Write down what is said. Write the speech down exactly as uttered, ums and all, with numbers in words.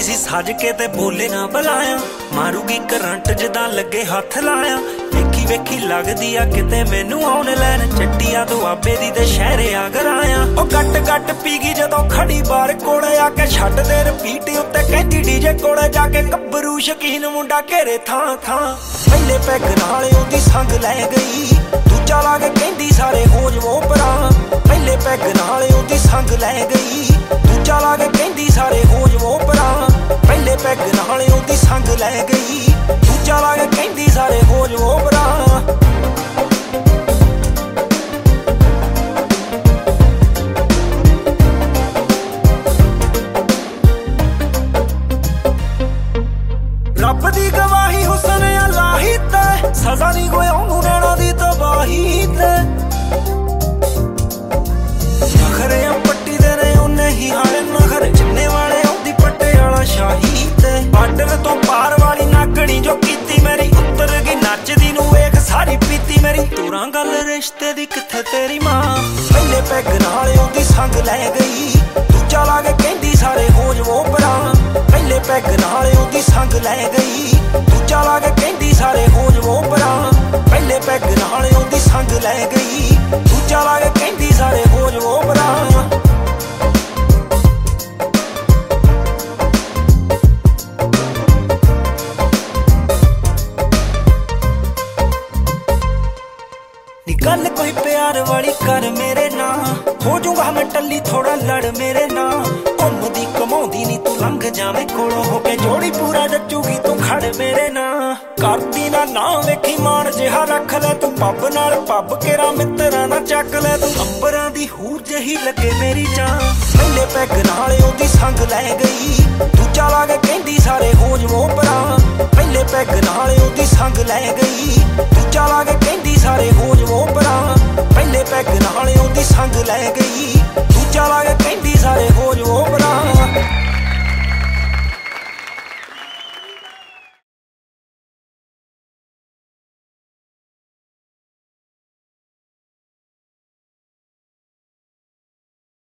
सी सज के ते बोले ना बुलाया, मारूगी करंट जिदा लगे हथ लाया। वेखी वेखी लगदी आ किते मैनू आउण लैन, चट्टिया दुआबे दी ते शहरे आगर आया। ओ गट गट पी गई जदों खड़ी बार कोले आके, छड्ड दे रिपीट उत्ते कहंदी डीजे कोले जाके। गब्बरू शकीन मुंडा घेरे थां थां, पहले पैग नाल ओदी संग लै गई, दूजा ला के कहंदी सारे हो जवो परां। पहले पैग नाल ओदी संग लै गई, दूजा ला के कहंदी सारे हो जवो परां। पहले पैग नाल ओदी संग लै गई, दूजा ला के कहंदी सारे हो जवो परां। रब दी गवाही हुसन अल्लाही ते, सजा नहीं कोई ओनू नैना दी तबाही ते। नखरे पट्टी दे ने उन्ने ही हाले नखरे, जिन्ने वाले ओदी पट्टे वाला शाही ते। बार्डर तो पार वाली नागणी जो कीती मेरी, उतर गई नचदी नू वेख सारी पीती मेरी। तुरां गल रिश्ते दी कित्थे तेरी मां, पहले पैग नाल ओदी संग लै गई, दूजा ला के कहंदी सारे हो जवो परां। पहले पैग नाल ओदी संग लै गई, दूजा ला के कहंदी सारे हो जवो परां। पहले पैग नाल ओदी संग लै गई, दूजा ला के कहंदी सारे हो जवो परां। गल कोई प्यार वाली कर मेरे ना, हो जाऊंगा मैं टल्ली थोड़ा लड़ मेरे ना। घूमदी घुमाउंदी नी तू लंघ जावें कोलों, हो के जोड़ी पूरा जचूगी तू खड़ मेरे ना। करदी ना ना वेखी मान जिहा रख ले तू, पब नाल पब केरा मित्तरां ना चक ले तू। अंबरां दी हूर जही लगे मेरी जान, पहले पैग नाल ओदी संग लै गई, दूजा ला के कहंदी सारे हो जवो परां। पहले पैग नाल ओदी संग लै गई, दूजा ला के कहंदी सारे हो जवो परां। पहले पैग नाल ओदी संग लै गई, दूजा ला के कहंदी सारे हो